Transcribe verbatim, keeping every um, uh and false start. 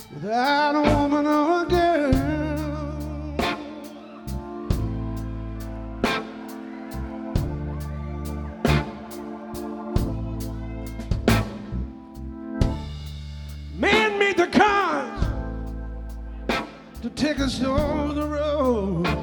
without a woman or a girl. Men meet the cars to take us on the road.